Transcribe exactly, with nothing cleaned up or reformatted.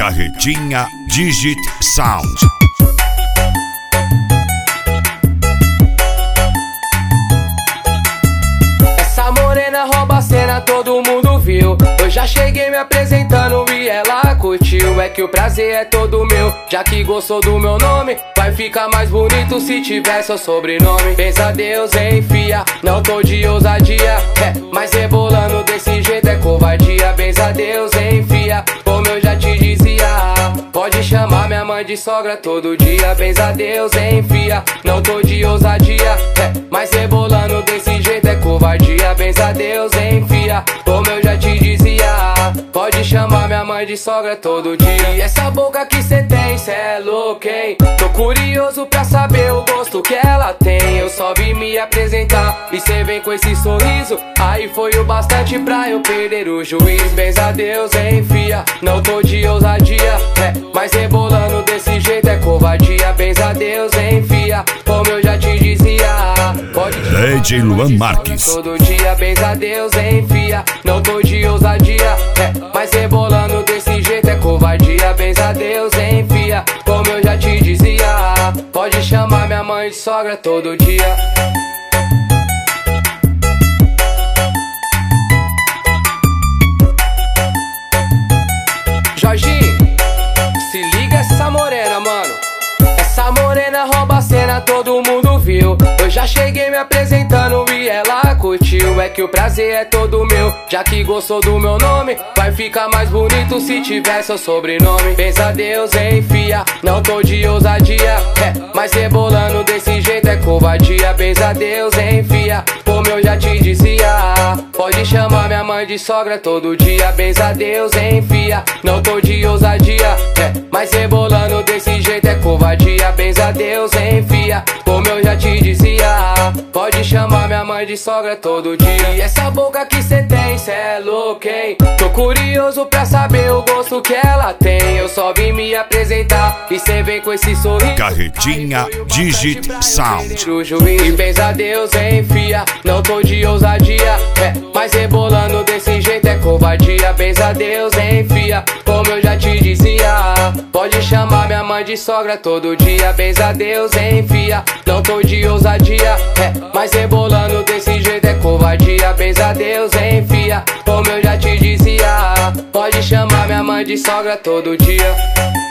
Carretinha Digit Sound. Essa morena rouba a cena, todo mundo viu. Eu já cheguei me apresentando e ela curtiu. É que o prazer é todo meu, já que gostou do meu nome. Vai ficar mais bonito se tiver seu sobrenome. Pensa Deus, enfia, não tô de ousadia. É, mas rebolando desse jeito é covardia. Pensa Deus, enfia, como eu já te dizia. Pode chamar minha mãe de sogra todo dia. Pensa Deus, enfia, não tô de ousadia. É, mas rebolando desse jeito é covardia. Pensa Deus, enfia, como eu já te dizia. Pode chamar minha mãe de sogra todo dia. E essa boca que cê tem, cê é louco, hein? Tô curioso pra saber o gosto que ela tem. Eu só vim me apresentar e cê vem com esse sorriso. Aí foi o bastante pra eu perder o juiz. Pensa Deus, enfia, não tô de ousadia. É, mas rebolando desse jeito é covardia. Pensa Deus, enfia, como eu já te dizia. Pode D J Luan Marques. Todo dia, pensa Deus, enfia, não tô de ousadia. É, mas rebolando desse jeito é covardia. Pensa Deus, enfia, como eu já te dizia. Pode chamar minha mãe de sogra todo dia. Jorginho, se liga essa morena, mano. Essa morena rouba a cena, todo mundo viu. Eu já cheguei me apresentando e ela curtiu. É que o prazer é todo meu, já que gostou do meu nome. Vai ficar mais bonito se tiver seu sobrenome. Pensa Deus, enfia, não tô de ousadia. É, mas rebolando desse jeito é covardia. Pensa Deus, enfia, como eu já te dizia. Pode chamar minha mãe de sogra todo dia. Pensa Deus, enfia, não tô de ousadia. É, mas rebolando desse jeito é covardia. Pensa Deus, enfia, como eu já te dizia. Pode chamar minha mãe de sogra todo dia. E essa boca que cê tem, cê é louco, hein? Tô curioso pra saber o gosto que ela tem. Eu só vim me apresentar e cê vem com esse sorriso. Carretinha Digit Sound. E pensa Deus, enfia, não tô de ousadia. É, mas rebolando desse jeito é covardia. Pensa Deus, enfia, como eu já te dizia. Pode chamar minha mãe de sogra todo dia. Pensa Deus, enfia, não tô de ousadia. É, mas rebolando desse jeito é covardia. Pensa Deus, enfia, como eu já te dizia. Pode chamar minha mãe de sogra todo dia.